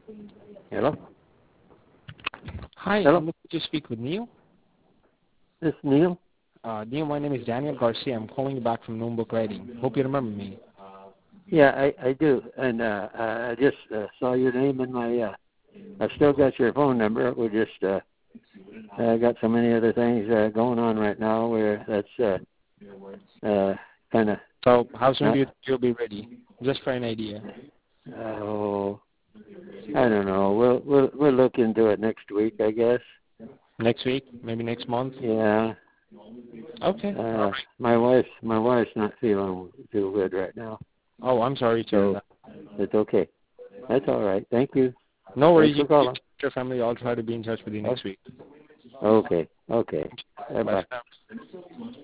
Hello? Hi, Hello? I'm looking to speak with Neil. This is Neil? Neil, my name is Daniel Garcia. I'm calling you back from Notebook Writing. Hope you remember me. Yeah, I do. And I just saw your name in my, I've still got your phone number. We just got so many other things going on right now where that's kind of, So how soon do you think you'll be ready? Just for an idea. oh, I don't know. We'll look into it next week, I guess. Next week? Maybe next month? Yeah. Okay. All right. My wife's not feeling too good right now. Oh, I'm sorry to hear So that. it's okay. That's all right. Thank you. No worries. Thanks You for calling. your family. I'll try to be in touch with you next week. Okay. Okay. Bye Bye-bye. for now.